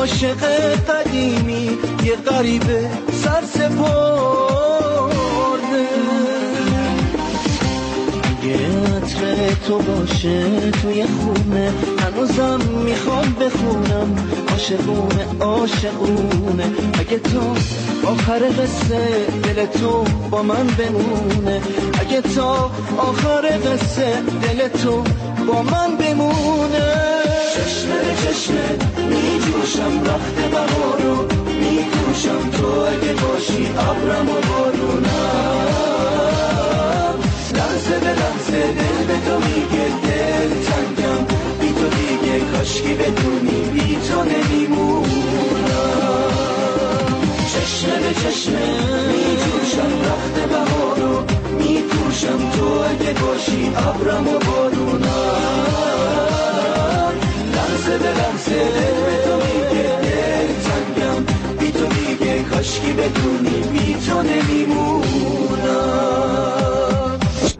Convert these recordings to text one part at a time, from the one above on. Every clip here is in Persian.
عاشق قدیمی یه غریبه سرسپرده. یه عطر تو باشه توی خونه هنوزم میخوام بخونم عاشقونه عاشقونه. اگه تو آخر قصه دل تو با من بمونه، اگه تا آخر قصه دل تو با من بمونه. چشمه به چشمه میجوشم وقت بهارو میکوشم تو اگه باشی ابرم و بارونم. لحظه به لحظه دل به تو میگه دل تنگم بی تو دیگه کاشکی بدونی بی تو نمیمونم. چشمه به چشمه میجوشم وقت بهارو میکوشم تو اگه باشی ابرم و بارونم. لحظه به لحظه دل به تو میگه دل تنگم بی تو دیگه کاشکی بدونی بی تو نمیمونم.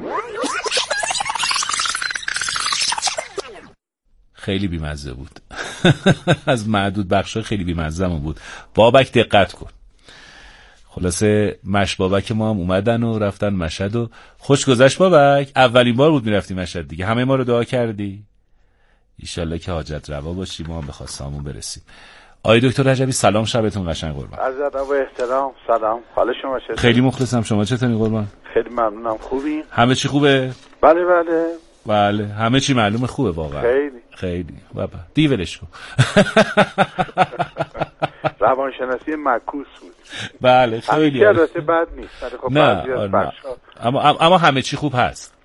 خیلی بیمزه بود. از معدود بخشای خیلی بیمزه‌مون بود. بابک دقت کن. خلاصه مش بابک ما هم اومدن و رفتن مشهد و خوش گذشت. بابک اولین بار بود میرفتی مشهد دیگه، همه ما رو دعا کردی ایشالله که حاجت روا باشی ما هم به خواسته‌مون برسیم. آقای دکتر رجبی سلام، شبتون قشنگ قربان. عرض ادب و احترام. سلام، حال شما چطوره؟ خیلی مخلصم، شما چطوری قربان؟ خیلی ممنونم. خوبی؟ همه چی خوبه؟ بله بله بله همه چی معلومه خوبه واقعا. خیلی بابا دیولش کن. روانشناسی معکوس بود. بله خیلی البته بد نیست. خب نه اما همه چی خوب هست.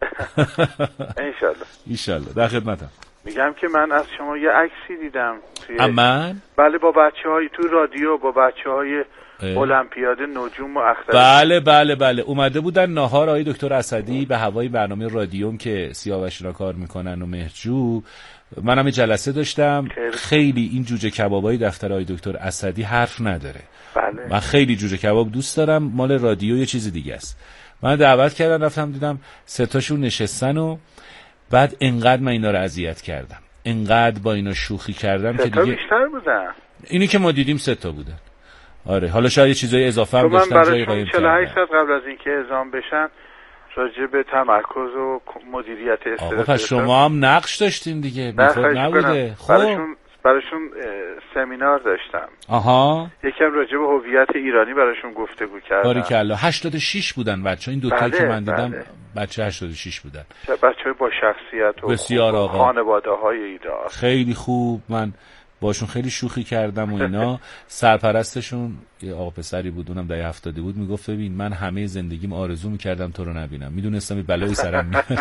انشالله در خدمتم. میگم که من از شما یه عکسی دیدم توی من بله با بچه‌های تو رادیو با بچه‌های المپیاد نجوم و اختر. بله اومده بودن ناهار آقای دکتر اسدی به هوای برنامه رادیوم که سیاوش را کار میکنن و مهرجو. منم یه جلسه داشتم. خیلی این جوجه کبابای دفتر آقای دکتر اسدی حرف نداره. بله. من خیلی جوجه کباب دوست دارم. مال رادیو یه چیز دیگه است. من دعوت کردن رفتم دیدم سه تاشون نشستن و بعد انقدر من اینا رو اذیت کردم، انقدر با اینا شوخی کردم که دیگه بیشتر بودن. اینی که ما دیدیم 3 تا بودن. آره حالا شاید یه چیزای اضافه هم داشتن جای قایم کردن. 48 ساعت قبل از اینکه اعزام بشن راجع به تمرکز و مدیریت استرس. آقا پس شما هم نقش داشتین دیگه، بیخود نبوده. خب براشون سمینار داشتم. یکم راجع به هویت ایرانی براشون گفتگو کردم. باریکلا. 86 بودن بچه‌ها این دو تا که من دیدم. بچه 86 بودن. بچه‌های با شخصیت و بسیار آقا. خانواده‌های ایده‌آل. خیلی خوب. من باشون خیلی شوخی کردم و اینا. سرپرستشون یه آقا پسری بود، اونم دهه 70 بود، میگفت ببین من همه زندگیم آرزو میکردم تو رو نبینم، میدونستم این بلای سرم میاد.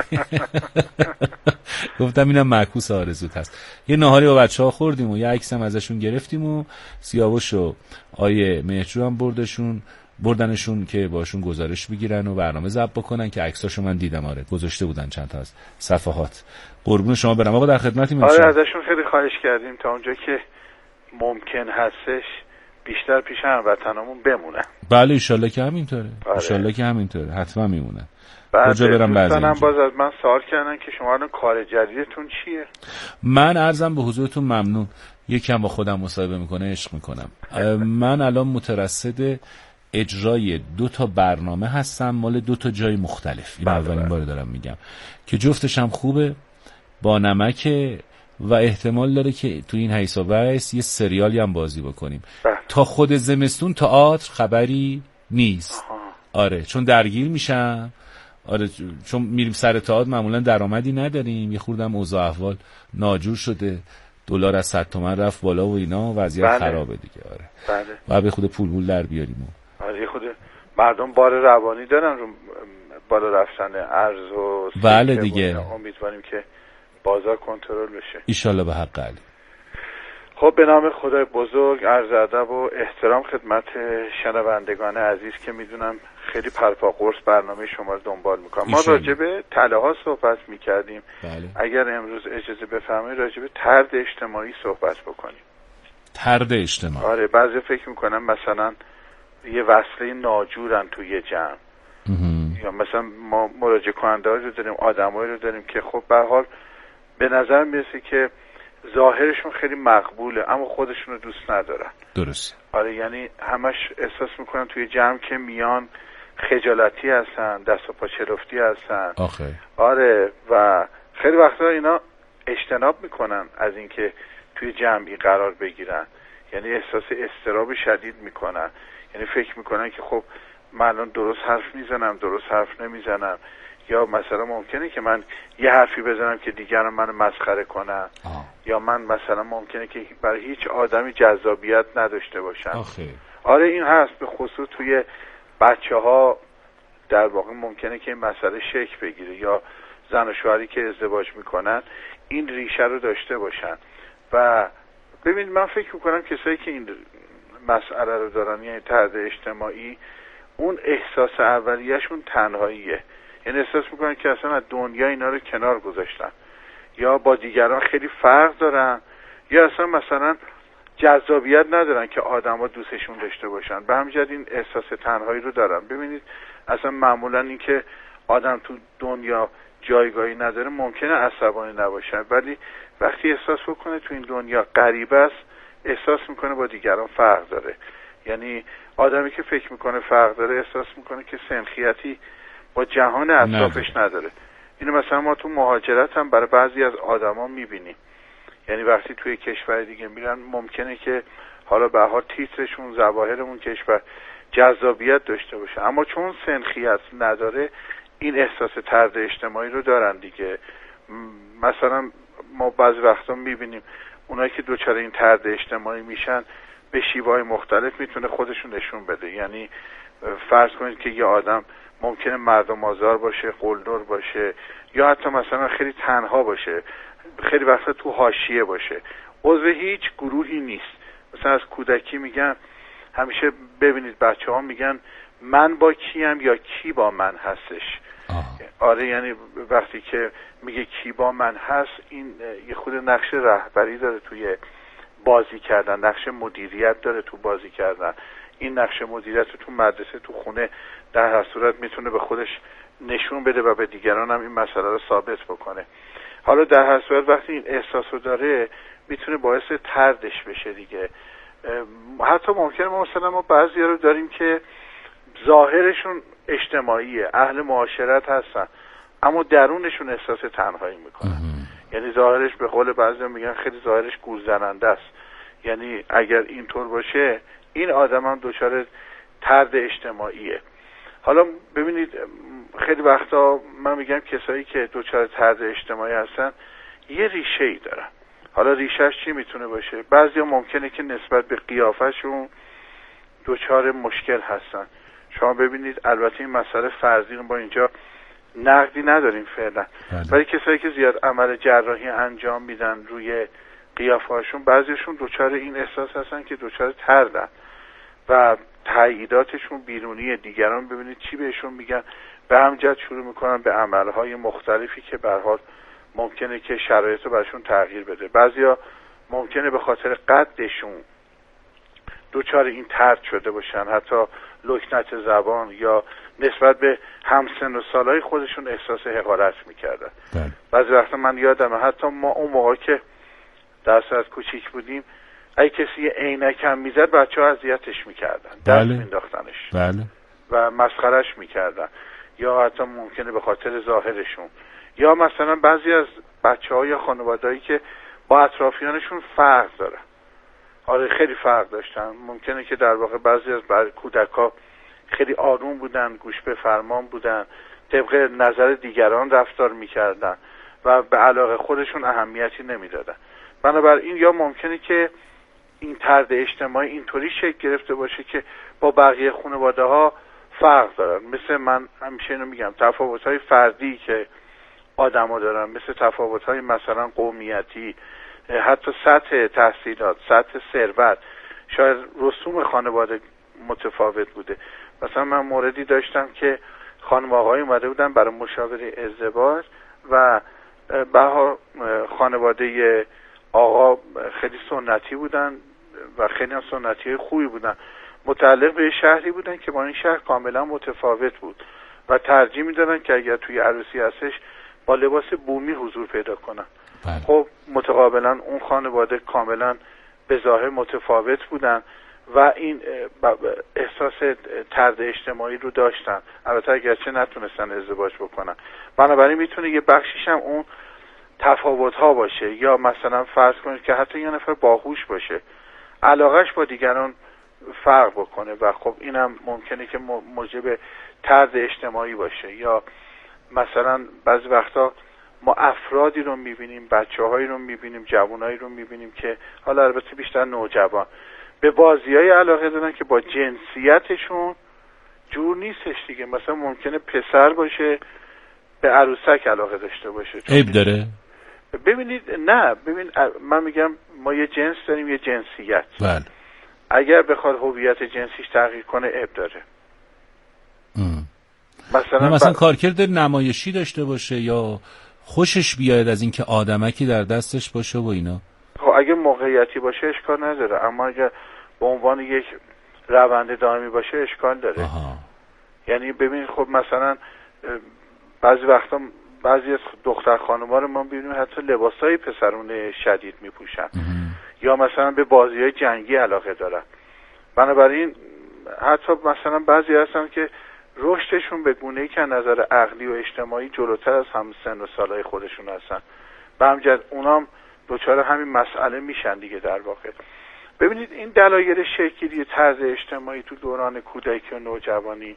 گفتم اینم معکوس آرزوت هست. یه ناهاری با بچه‌ها خوردیم و یه عکسم ازشون گرفتیم و سیاوش و آیه مهرجو هم بردنشون که باشون گزارش بگیرن و برنامه ضبط بکنن که عکساشو من دیدم. آره گذاشته بودن چند تا از صفحات. قربون شما برم آقا، در خدمتیم. آره ازشون خیلی خواهش کردیم تا اونجا که ممکن هستش بیشتر پیش هموطنامون بمونن. بله ایشالله که همینطوره. ایشالله که همینطوره، حتما میمونن. کجا برم بعضی باز از من سوال کردن که شما الان کار جدیدتون چیه؟ من عرضم به حضورتون ممنون. یکم با خودم مصاحبه میکنه عشق میکنم. من الان مترصد اجرای 2 تا برنامه هستم مال 2 تا جای مختلف. این اولین بار دارم میگم که جفتش هم خوبه، با نمکه و احتمال داره که تو این حیث و بحث یه سریالی هم بازی بکنیم. تا خود زمستون تئاتر خبری نیست. آره چون درگیر میشم. آره چون میریم سر تئاتر معمولا درآمدی نداریم، یه خوردم اوضاع احوال ناجور شده، دلار از 100 تومن رفت بالا و اینا، وضعیت خرابه دیگه. آره و به خود پول در بیاریم. آره خود مردم بار روانی دارن رو بالا رفتن ارز و بله دیگه. امیدواریم که بازار کنترل بشه ایشالله به حق علی. خب به نام خدای بزرگ عرض ادب و احترام خدمت شنوندگان عزیز که میدونم خیلی پرپا قرص برنامه شما رو دنبال میکنم. ما راجع به تله ها صحبت میکردیم. اگر امروز اجازه بفرمایید راجع به طرد اجتماعی صحبت بکنیم. طرد اجتماعی. آره بعضی فکر میکنم مثلا یه وصله ناجورن توی یه جمع. یا مثلا ما مراجعه کننده رو داریم، آدمایی رو داریم که خب به هر حال به نظر میرسه که ظاهرشون خیلی مقبوله اما خودشون رو دوست ندارن. درست. آره یعنی همش احساس میکنن توی جمع که میان خجالتی هستن، دست و پا چلفتی هستن. آخه آره و خیلی وقتا اینا اجتناب میکنن از اینکه توی جمعی قرار بگیرن، یعنی احساس اضطراب شدید میکنن، یعنی فکر میکنن که خب من الان درست حرف میزنم، درست حرف نمیزنم، یا مثلا ممکنه که من یه حرفی بزنم که دیگران منو مسخره کنن، یا من مثلا ممکنه که برای هیچ آدمی جذابیت نداشته باشم. آره این هست، به خصوص توی بچه‌ها در واقع ممکنه که این مسئله شکل بگیره، یا زن و شوهری که ازدواج میکنن این ریشه رو داشته باشن. و ببینید من فکر میکنم کسایی که این مسئله رو دارن، یعنی طرد اجتماعی، اون احساس اولیه‌شون تنهاییه، یعنی احساس میکنن که اصلا از دنیا اینا رو کنار گذاشتن، یا با دیگران خیلی فرق دارن، یا اصلا مثلا جذابیت ندارن که آدما دوستشون داشته باشن، به همین جهت این احساس تنهایی رو دارن. ببینید اصلا معمولا این که آدم تو دنیا جایگاهی نداره ممکنه عصبانی نباشه، ولی وقتی احساس بکنه تو این دنیا غریبه است، احساس میکنه با دیگران فرق داره. یعنی آدمی که فکر میکنه فرق داره احساس میکنه که سنخیتی با جهان اطرافش نداره. اینو مثلا ما تو مهاجرت هم برای بعضی از آدما میبینیم، یعنی وقتی توی کشور دیگه میرن ممکنه که حالا به هر حال تیترشون، ظواهر اون کشور جذابیت داشته باشه، اما چون سنخیت نداره این احساس طرد اجتماعی رو دارن دیگه. مثلا ما بعضی وقتا میبینیم اونایی که دوچار این طرد اجتماعی میشن به شیوه‌های مختلف میتونه خودشون نشون بده. یعنی فرض کنید که یه آدم ممکنه مردم آزار باشه، قلدر باشه، یا حتی مثلا خیلی تنها باشه، خیلی وقتا تو حاشیه باشه، عضو هیچ گروهی نیست. مثلا از کودکی میگن، همیشه ببینید بچه‌ها میگن من با کیم یا کی با من هستش. آره یعنی وقتی که میگه کی با من هست، این یه خود نقش رهبری داره توی بازی کردن، نقش مدیریت داره تو بازی کردن. این نقش مدیریت تو مدرسه، تو خونه، در هر صورت میتونه به خودش نشون بده و به دیگران هم این مسئله رو ثابت بکنه. حالا در هر صورت وقتی این احساس رو داره میتونه باعث طردش بشه دیگه. حتی ممکنه ما بعضی رو داریم که ظاهرشون اجتماعیه، اهل معاشرت هستن، اما درونشون احساس تنهایی میکنن. یعنی ظاهرش به قول بعضی میگن خیلی ظاهرش گولزننده است. یعنی اگر اینطور باشه این آدم هم دچار طرد اجتماعیه. حالا ببینید خیلی وقتا من میگم کسایی که دچار طرد اجتماعی هستن یه ریشه‌ای دارن. حالا ریشه‌اش چی میتونه باشه؟ بعضیا ممکنه که نسبت به قیافه‌شون دچار مشکل هستن. شما ببینید البته این مسئله فرضی رو با اینجا نقدی نداریم فعلا، ولی کسایی که زیاد عمل جراحی انجام میدن روی قیافه‌هاشون، بعضیشون دچار این احساس هستن که دچار طردن و تاییداتشون بیرونی دیگران ببینید چی بهشون میگن، به همین جهت شروع میکنن به عملهای مختلفی که به هر حال ممکنه که شرایط رو براشون تغییر بده. بعضیا ممکنه به خاطر قدشون دچار این طرد شده باشن، حتی لکنت زبان، یا نسبت به همسن و سالای خودشون احساس حقارت میکردن. بعضی وقتا من یادمه حتی ما اون موقع که درس از کوچیک بودیم اگه کسی عینک هم میزد بچه‌ها اذیتش میکردن، دست مینداختنش و مسخرش میکردن، یا حتی ممکنه به خاطر ظاهرشون، یا مثلا بعضی از بچه‌ها یا خانواده‌ای که با اطرافیانشون فرق دارن. آره خیلی فرق داشتن. ممکنه که در واقع بعضی از کودک‌ها خیلی آروم بودن، گوش به فرمان بودن، طبق نظر دیگران رفتار میکردن و به علاقه خودشون اهمیتی نمیدادن. بنابراین یا ممکنه که این طرد اجتماعی اینطوری شکل گرفته باشه که با بقیه خانواده‌ها فرق دارن. مثل من همیشه اینو میگم، تفاوت‌های فردی که آدم‌ها دارن، مثل تفاوت‌های مثلا قومیتی، حتی سطح تحصیلات، سطح ثروت، شاید رسوم خانواده متفاوت بوده. مثلا من موردی داشتم که خانم آقای اومده بودن برای مشاوره ازدواج و بها خانواده آقا خیلی سنتی بودن و خیلی هم سنتی خوبی بودن، متعلق به شهری بودن که با این شهر کاملا متفاوت بود و ترجیح میدادن که اگر توی عروسی هستش با لباس بومی حضور پیدا کنن. خب متقابلا اون خانواده کاملا به ظاهر متفاوت بودن و این احساس طرد اجتماعی رو داشتن، البته اگرچه نتونستن ازدواج بکنن. بنابراین میتونه یه بخشیش هم اون تفاوت ها باشه، یا مثلا فرض کنید که حتی یه نفر باهوش باشه، علاقش با دیگران فرق بکنه و خب اینم ممکنه که موجب طرد اجتماعی باشه. یا مثلا بعضی وقتا ما افرادی رو میبینیم، بچه‌هایی رو میبینیم، جوانایی رو میبینیم که حالا البته بیشتر نوجوان به بازی‌های علاقه دارن که با جنسیتشون جور نیستش دیگه. مثلا ممکنه پسر باشه به عروسک علاقه داشته باشه. عیب داره؟ ببینید نه، من میگم ما یه جنس داریم، یه جنسیت. بله. اگر بخواد هویت جنسیش تغییر کنه عیب داره. مثلا کارکرد نمایشی داشته باشه یا خوشش بیاید از اینکه آدمکی در دستش باشه و اینا. خب اگه موقعیتی باشه اشکال نداره، اما اگه به عنوان یک روند دائمی باشه اشکال داره. یعنی ببینید خب مثلا بعضی وقتا بعضی از دختر خانوما رو ما ببینیم حتی لباسای پسرونه شدید میپوشن یا مثلا به بازی‌های جنگی علاقه دارن. بنابراین حتی مثلا بعضی هستن که رشدشون به گونه‌ای که نظر عقلی و اجتماعی جلوتر از هم سن و سالای خودشون هستن، به همجد اونام دوچار همین مسئله میشن دیگه. در واقع ببینید این دلایل شکلی طرز اجتماعی تو دوران کودکی و نوجوانی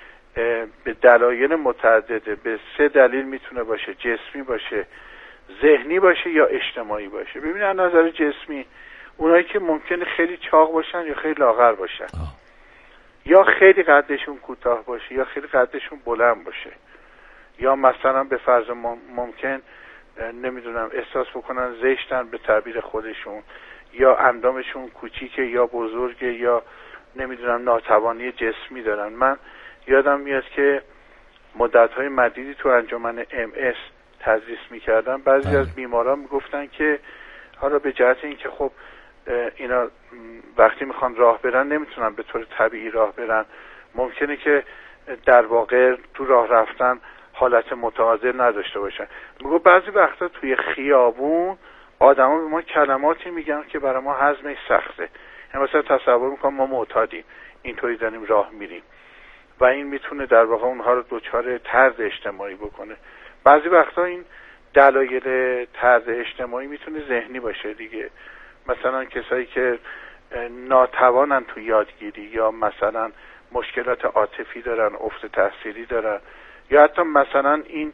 به دلایل متعدده، به 3 دلیل میتونه باشه: جسمی باشه، ذهنی باشه یا اجتماعی باشه. ببینید از نظر جسمی اونایی که ممکنه خیلی چاق باشن یا خیلی لاغر باشن، یا خیلی قدشون کوتاه باشه یا خیلی قدشون بلند باشه، یا مثلا به فرض ممکن نمیدونم احساس بکنن زشتن به تعبیر خودشون، یا اندامشون کوچیکه یا بزرگه، یا نمیدونم ناتوانی جسمی دارن. من یادم میاد که مدت‌های مدیدی تو انجمن MS تدریس میکردم. بعضی از بیماران میگفتن که حالا به جهت اینکه خب اینا وقتی میخوان راه برن نمیتونن به طور طبیعی راه برن، ممکنه که در واقع تو راه رفتن حالت متعادل نداشته باشن. میگه بعضی وقتا توی خیابون آدما به ما کلماتی میگن که برای ما هضمش سخته. یعنی مثلا تصور میکنم ما معتادیم، اینطوری داریم راه میریم و این میتونه در واقع اونها رو دچار طرد اجتماعی بکنه. بعضی وقتا این دلایل طرد اجتماعی میتونه ذهنی باشه دیگه. مثلا کسایی که ناتوانن تو یادگیری، یا مثلا مشکلات عاطفی دارن، افت تحصیلی دارن، یا حتی مثلا این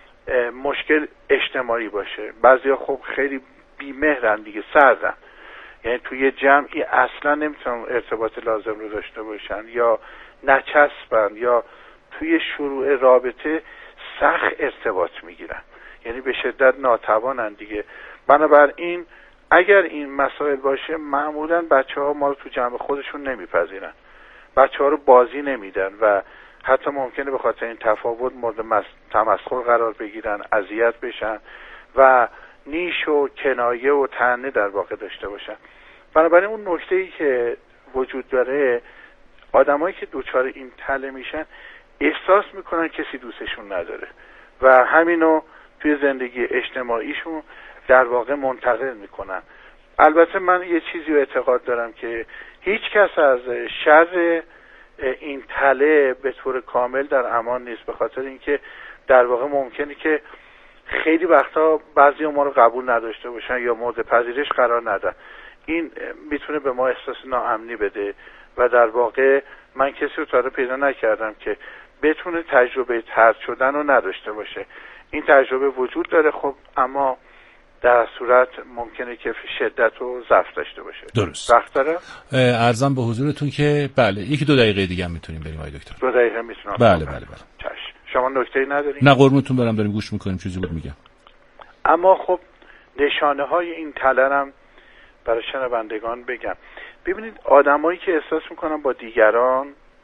مشکل اجتماعی باشه. بعضیا خب خیلی بی‌مهرن دیگه، سردن، یعنی توی جمعی اصلا نمیتونن ارتباط لازم رو داشته باشن، یا نچسبن، یا توی شروع رابطه سخت ارتباط میگیرن، یعنی به شدت ناتوانن دیگه. بنابراین اگر این مسائل باشه معمولا بچه‌ها ما رو تو جمع خودشون نمیپذیرن، بچه‌ها رو بازی نمیدن و حتی ممکنه به خاطر این تفاوت مورد تمسخر قرار بگیرن، اذیت بشن و نیش و کنایه و طعنه در واقع داشته باشن. بنابراین اون نکته‌ای که وجود داره، آدمایی که دوچار این تله میشن احساس میکنن کسی دوستشون نداره و همینو توی زندگی اجتماعیشون در واقع منتقل میکنن. البته من یه چیزی رو اعتقاد دارم که هیچ کس از شر این تله به طور کامل در امان نیست، به خاطر اینکه در واقع ممکنه که خیلی وقتا بعضی ما رو قبول نداشته باشن یا مورد پذیرش قرار ندن. این میتونه به ما احساس ناامنی بده و در واقع من کسی رو تا پیدا نکردم که بتونه تجربه طرد شدن رو نداشته باشه. این تجربه وجود داره خب، اما در صورت ممکنه که شدت و ضعف داشته باشه. درست. وقت داره؟ عرضم به حضورتون که بله 1-2 دقیقه دیگه هم میتونیم بریم آقای دکتر. 2 دقیقه میتونم. بله. چشم. شما نکته‌ای ندارین؟ نه قربونتون برم، داریم گوش میکنیم، چیزی بود میگم. اما خب نشانه های این تلرم برای شنوندگان بگم. ببینید آدمایی که احساس میکنن با دیگران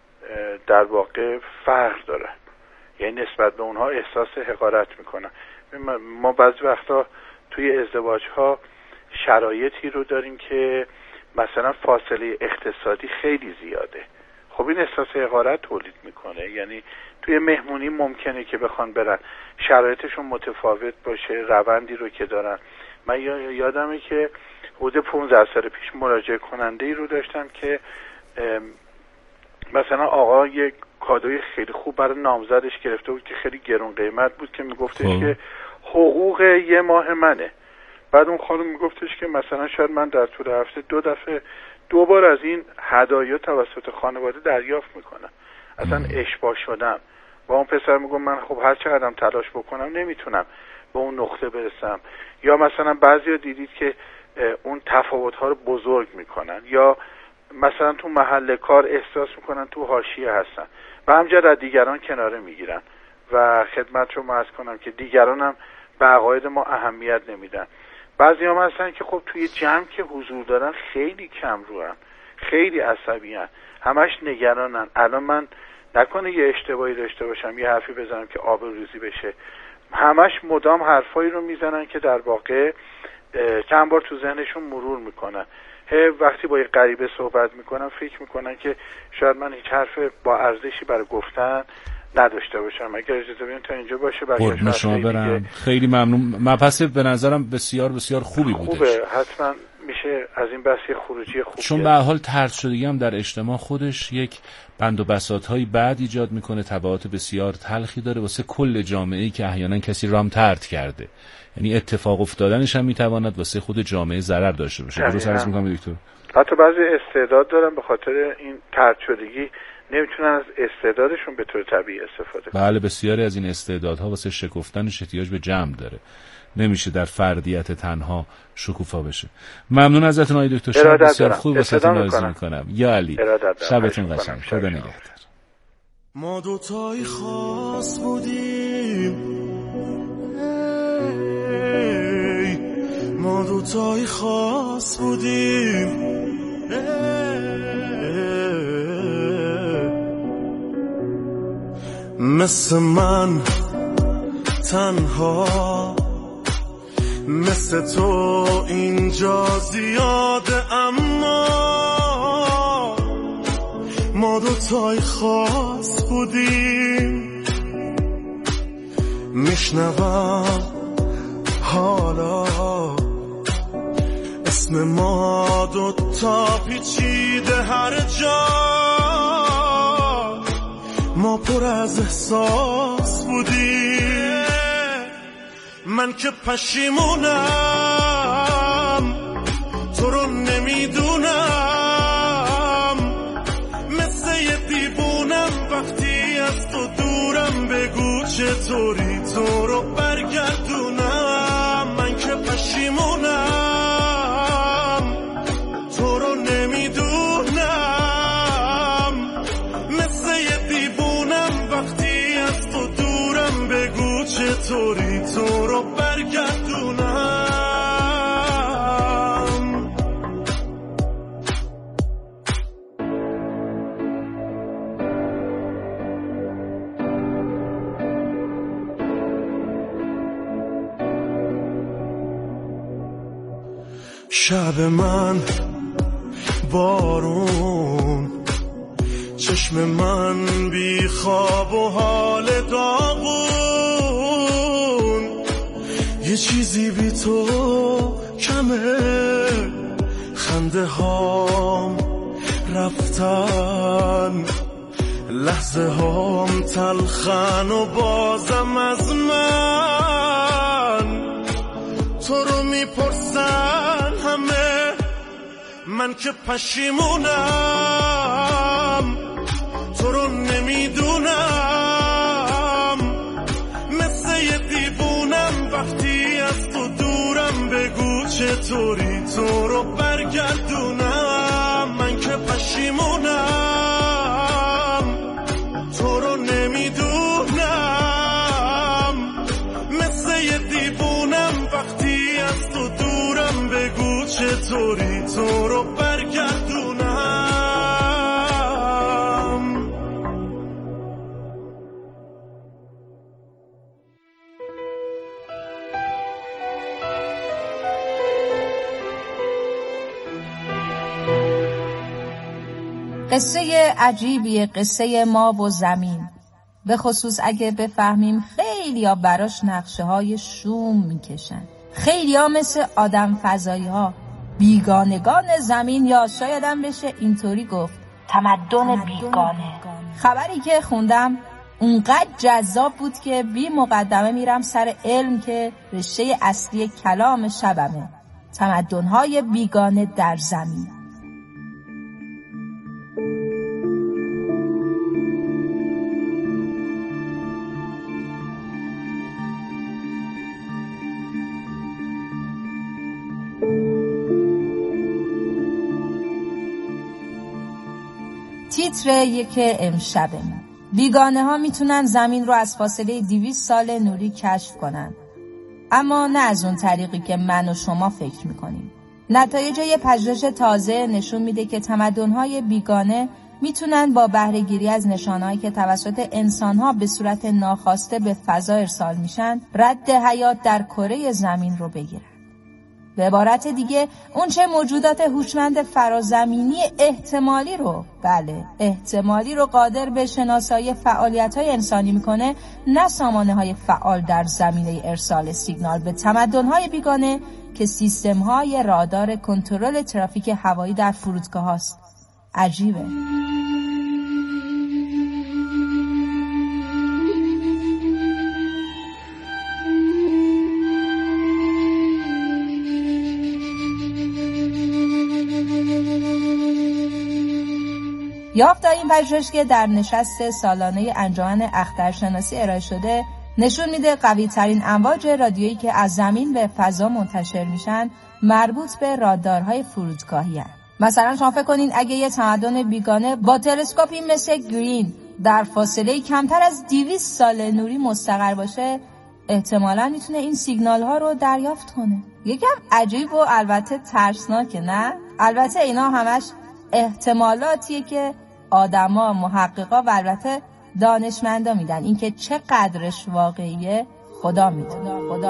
در واقع فرق داره، یعنی نسبت به اونها احساس حقارت میکنن. ما بعضی وقتا توی ازدواج ها شرایطی رو داریم که مثلا فاصله اقتصادی خیلی زیاده، خب این احساس حقارت تولید میکنه. یعنی توی مهمونی ممکنه که بخوان برن، شرایطشون متفاوت باشه، روندی رو که دارن من یادمه که حدود 15 سال پیش مراجعه کننده ای رو داشتم که مثلا آقا یک کادوی خیلی خوب برای نامزدش گرفته بود که خیلی گرون قیمت بود که میگفتش که حقوق یه ماه منه. بعد اون خانم میگفتش که مثلا شاید من در طول هفته 2 دفعه 2 بار از این هدایا توسط خانواده دریافت میکنم. اصلا اشباع شدم. با اون پسر میگم من خب هر چقدرم تلاش بکنم نمیتونم به اون نقطه برسم. یا مثلا بعضیا دیدید که اون تفاوت‌ها رو بزرگ میکنن، یا مثلا تو محل کار احساس میکنن تو حاشیه هستن و همجرد از دیگران کناره میگیرن و خدمت رو عرض کنم که دیگران هم به عقاید ما اهمیت نمیدن. بعضی هم هستن که خب توی جمع که حضور دارن خیلی کم روان، خیلی عصبی هن، همش نگرانن الان من نکنه یه اشتباهی داشته باشم، یه حرفی بزنم که آبروریزی بشه. همش مدام حرفایی رو میزنن که در واقع چند بار تو ذهنشون مرور میکنن. وقتی با یه غریبه صحبت میکنن فکر میکنن که شاید من هیچ حرف با ارزشی برای گفتن نداشته باشم. اگر اجازه بدین تا اینجا باشه قربون شما برم. خیلی ممنون. مبحث به نظرم بسیار بسیار خوبی بودش. خوبه، حتما میشه از این بحث خروجی خوبی. چون به هر حال طرد شدگی هم در اجتماع خودش یک بند و بساط‌های بعد ایجاد میکنه، تبعات بسیار تلخی داره واسه کل جامعه‌ای که احیانا کسی رام طرد کرده. یعنی اتفاق افتادنش هم میتواند واسه خود جامعه ضرر داشته باشه. درست عرض میکنم دکتر؟ حتی بعضی استعداد دارن به خاطر این طرد شدگی نمیتونن از استعدادشون به طور طبیعی استفاده کنن. بله، بسیاری از این استعدادها واسه شکفتنش احتیاج به جمع داره. نمیشه در فردیت تنها شکوفا بشه. ممنون ازتون آقای دکتر. شب بسیار خوب واسهتون آرزو میکنم. یا علی. شبتون قشنگ. خدا نگهدار. ما دوتایی خاص بودیم، ما دوتایی خاص بودیم، مثل من تنها، مثل تو اینجا زیاده، اما ما دوتای خاص بودیم. میشنوم حالا اسم ما دوتا پیچیده هر جا، ما پر از احساس بودیم. من که پشیمونم تو رو نمیدونم، مثل یه دیوونم وقتی از تو دورم، بگو چطوری تو رو برگردونم. من که پشیمونم تو رو نمیدونم، مثل یه دیوونم وقتی از تو دورم، بگو چطوری تو رو برگردونم. شب من بارون، چشم من بی خواب و حال داغون، یه چیزی بی تو کمه، خنده هام رفتن، لحظه هام تلخن و بازم از من تو رو میپرسن همه. من که پشیمونم تو رو نمیدونم، مثل یه دیوونم وقتی از تو دورم، بگو چطوری تو رو برگردونم. من که پشیمونم تو رو نمیدونم، مثل یه دیوونم وقتی از تو دورم، بگو چطوری تو رو برگردونم. قصه عجیبیه، قصه ما و زمین، به خصوص اگه بفهمیم خیلی ها براش نقشه های شوم میکشن. خیلی ها مثل آدم فضایی ها بیگانگان زمین، یا شایدم بشه اینطوری گفت تمدن بیگانه. خبری که خوندم اونقدر جذاب بود که بی مقدمه میرم سر علم که رشته اصلی کلام شبمه، تمدن‌های بیگانه در زمین. تیتر یک امشبمون: بیگانه ها میتونن زمین رو از فاصله 200 سال نوری کشف کنن، اما نه از اون طریقی که من و شما فکر میکنیم. نتایج یه پژوهش تازه نشون میده که تمدن‌های بیگانه میتونن با بهره‌گیری از نشانهایی که توسط انسان‌ها به صورت ناخواسته به فضا ارسال میشن، رد حیات در کره زمین رو بگیرن. به عبارت دیگه اون چه موجودات هوشمند فرازمینی احتمالی رو قادر به شناسایی فعالیت‌های انسانی میکنه، نه سامانه‌های فعال در زمینه ارسال سیگنال به تمدن‌های بیگانه که سیستم‌های رادار کنترل ترافیک هوایی در فرودگاه‌هاست. عجیبه. یافته این پژوهش که در نشست سالانه انجمن اخترشناسی ارائه شده نشون میده قوی ترین امواج رادیویی که از زمین به فضا منتشر میشن مربوط به رادارهای فرودگاهی هستند. مثلا شما فکر کنین اگه یه تمدن بیگانه با تلسکوپی مثل گرین در فاصله کمتر از 200 سال نوری مستقر باشه، احتمالاً میتونه این سیگنال ها رو دریافت کنه. یکم عجیب و البته ترسناکه، نه؟ البته اینا همش احتمالاتیه که آدما، محققا و البته دانشمندا میدن. اینکه چقدرش واقعیه خدا میدونه.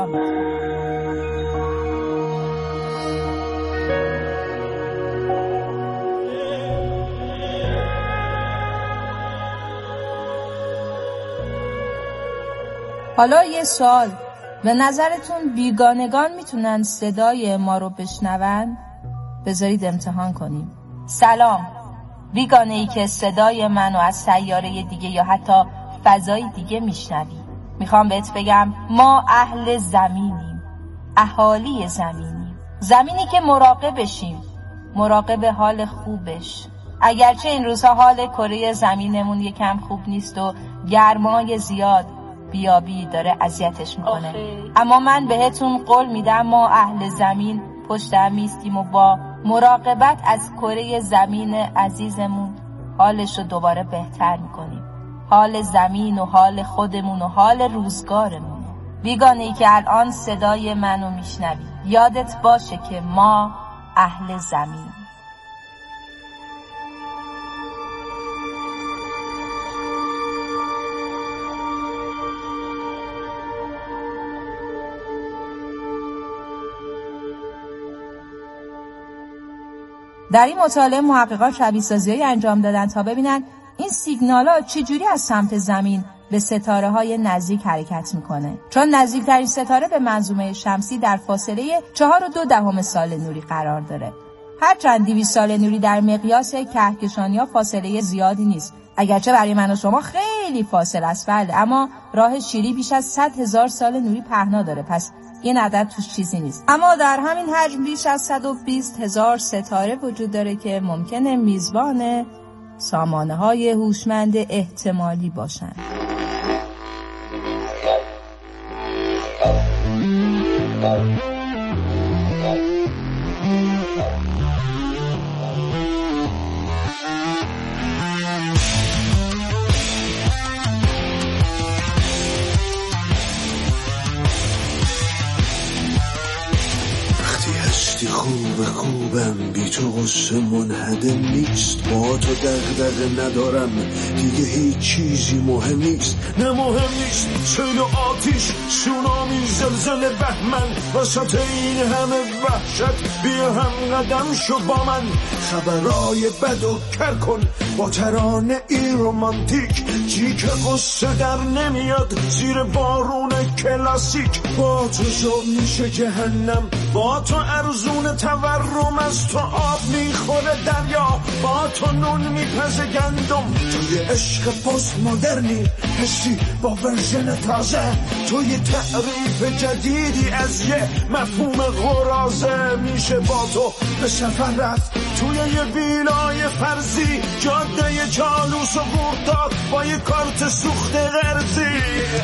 حالا یه سوال، به نظرتون بیگانگان میتونن صدای ما رو بشنون؟ بذارید امتحان کنیم. سلام، بیگانه‌ای که صدای منو از سیاره دیگه یا حتی فضای دیگه میشنوی. میخوام بهت بگم ما اهل زمینیم، اهالی زمینیم، زمینی که مراقبشیم، مراقب حال خوبش. اگرچه این روزها حال کره زمینمون یکم خوب نیست و گرمای زیاد بیابی داره اذیتش میکنه، اما من بهتون قول میدم ما اهل زمین پشت هم میستیم و با مراقبت از کره زمین عزیزمون حالش رو دوباره بهتر میکنیم. حال زمین و حال خودمون و حال روزگارمون. بیگانه‌ای که الان صدای منو میشنوی، یادت باشه که ما اهل زمین. در این مطالعه محققان شبیه‌سازی‌هایی انجام دادن تا ببینن این سیگنال‌ها چجوری از سمت زمین به ستاره‌های نزدیک حرکت می‌کنه. چون نزدیکترین ستاره به منظومه شمسی در فاصله 4.2 سال نوری قرار داره. هرچند 200 سال نوری در مقیاس کهکشانی‌ها فاصله زیادی نیست، اگرچه برای من و شما خیلی فاصله است، بله، اما راه شیری بیش از 100,000 سال نوری پهنا داره، پس این عدد توش چیزی نیست. اما در همین حجم بیش از 120,000 ستاره وجود داره که ممکنه میزبان سامانه‌های هوشمند احتمالی باشن. خوبم بی بی تو قصه منهدم نیست، با تو دغدغه ندارم دیگه، هیچ چیزی مهم نیست. نه مهم نیست سیل و آتیش، سونامی، زلزله، بهمن، وسط این همه وحشت بیا هم قدم شو با من. خبرای بد و کر کن با ترانه ای رومانتیک، جی که قصه در نمیاد زیر بارون کلاسیک. با تو شب میشه جهنم، با تو ارزون تورم، از تو آب میخوره دریا، با تو نون میپزه گندم. توی عشق پست مدرنی حسی با ورژن تازه، توی تعریف جدیدی از یه مفهوم غرازه. میشه با تو به سفر رفت توی یه ویلای فرضی، جاده چالوس و برداد با یه کارت سوخت قرضی.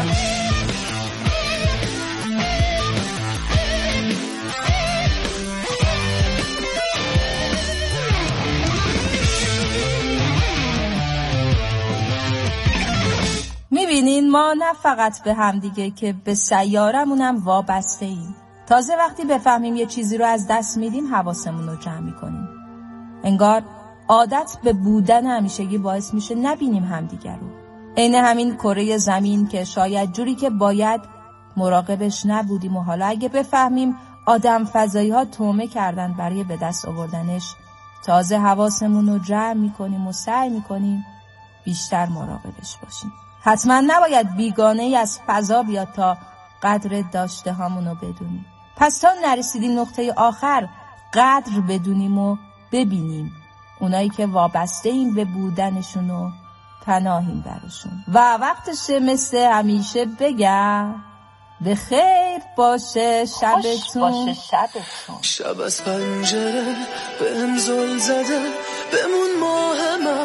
میبینین ما نه فقط به هم دیگه که به سیارمونم وابسته ایم. تازه وقتی بفهمیم یه چیزی رو از دست میدیم حواسمون رو جمع میکنیم. انگار عادت به بودن همیشگی باعث میشه نبینیم همدیگر رو. عین همین کره زمین که شاید جوری که باید مراقبش نبودیم و حالا اگه بفهمیم آدم فضایی ها تومه کردن برای به دست آوردنش، تازه حواسمون رو جمع میکنیم و سعی میکنیم بیشتر مراقبش باشیم. حتما نباید بیگانه ای از فضا بیاد تا قدر داشته هامونو بدونیم. پس تا نرسیدیم نقطه آخر قدر بدونیم و ببینیم اونایی که وابسته این به بودنشون و پناهیم براشون. و وقتشه مثل همیشه بگم به خیر باشه شبتون. شب از پنجره به هم زل زده، بمون ماه من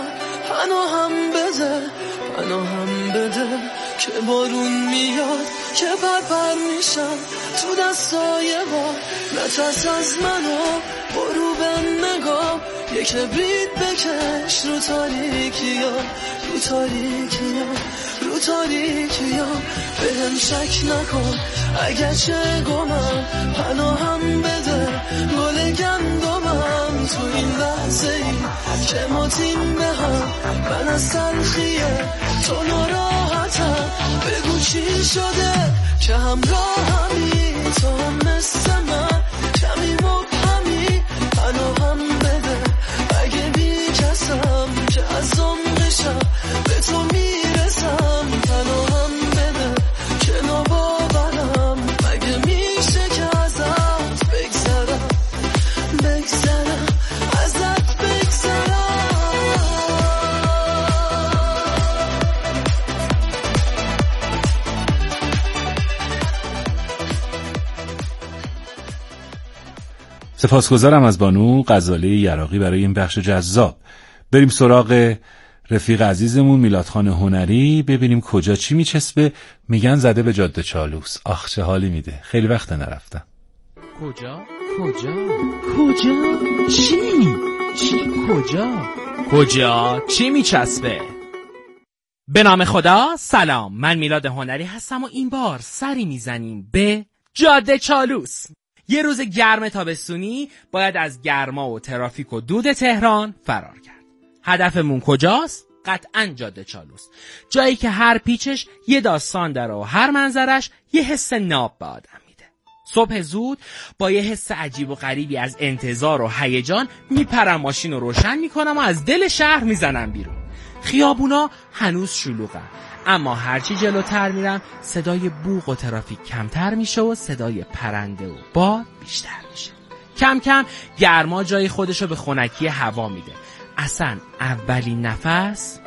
پناهم بده که بارون میاد که پر میشم تو دستای بار. نترس از منو برو به نگاه، یه کبریت بکش رو تاریکیا به هم شک نکن اگر چه گمم، پناهم بده گل گندمم تو این لحظه ای که ما تیم به هم. من از تلخیه تو ناراحتم، بگو چی شده که همراهمی تو هم مثل من کمی مبهمی. پناهم بده اگه بی کسم که از عمقشم به تو میرسم. پناهم بده که ناباورم مگه میشه که ازت بگذرم ازت بگذرم. سپاسگزارم از بانو غزاله یراقی برای این بخش جذاب. بریم سراغ رفیق عزیزمون میلادخان هنری، ببینیم کجا چی میچسبه. میگن زده به جاده چالوس. آخ چه حالی میده، خیلی وقت نرفتم. کجا چی میچسبه؟ به نام خدا. سلام، من میلاد هنری هستم و این بار سری میزنیم به جاده چالوس. یه روز گرم تابستونی باید از گرما و ترافیک و دود تهران فرار کرد. هدفمون کجاست؟ قطعاً جاده چالوس، جایی که هر پیچش یه داستان داره و هر منظرش یه حس ناب به آدم میده. صبح زود با یه حس عجیب و غریبی از انتظار و هیجان میپرم ماشین رو روشن میکنم و از دل شهر میزنم بیرون. خیابونا هنوز شلوغن، اما هرچی جلوتر میرم صدای بوق و ترافیک کمتر میشه و صدای پرنده و باد بیشتر میشه. کم کم گرما جای خودشو به خنکی هوا میده. اصلا اولین نفس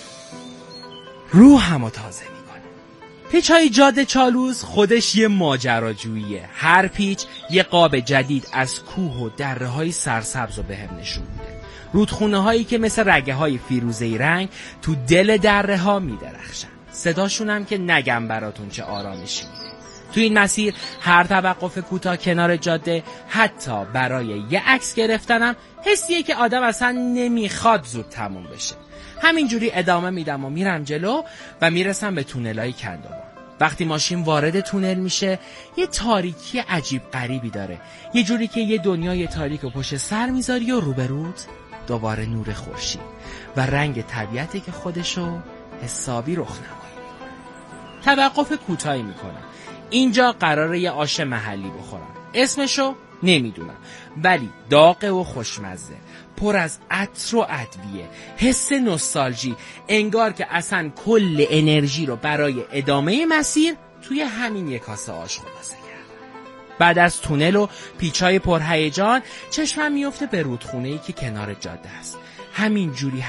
روحمو تازه میکنه. پیچ‌های جاده چالوس خودش یه ماجراجوییه. هر پیچ یه قاب جدید از کوه و دره‌های سرسبز رو بهم نشون میده. رودخونه‌هایی که مثل رگه‌های فیروزه‌ای رنگ تو دل دره‌ها میدرخشن. صداشونم که نگم براتون چه آرامشی میده. تو این مسیر هر توقف کوتاه کنار جاده، حتی برای یه عکس گرفتنم، حسیه که آدم اصلا نمیخواد زود تموم بشه. همینجوری ادامه میدم و میرم جلو و میرسم به تونلای کندوان. وقتی ماشین وارد تونل میشه یه تاریکی عجیب غریبی داره، یه جوری که یه دنیای تاریک و پشت سر میذاری و روبروت دوباره نور خورشید و رنگ طبیعتی که خودشو حسابی رخنمایی میکنه. توقف کوتاهی میکنم. اینجا قراره یه آش محلی بخورم، اسمشو نمیدونم، ولی داغه و خوشمزه، پر از عطر و ادویه، حس نوستالژی، انگار که اصلا کل انرژی رو برای ادامه مسیر توی همین یک کاسه آش خلاصه کردم. بعد از تونل و پیچای پرهیجان چشمم میفته به رودخونه‌ای که کنار جاده است. همین جوری